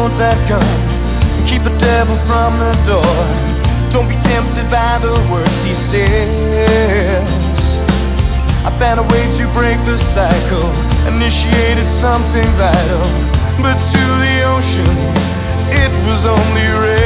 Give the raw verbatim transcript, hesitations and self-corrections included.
load that gun, keep the devil from the door. Don't be tempted by the words he says. I found a way to break the cycle, initiated something vital, but to the ocean it was only rain.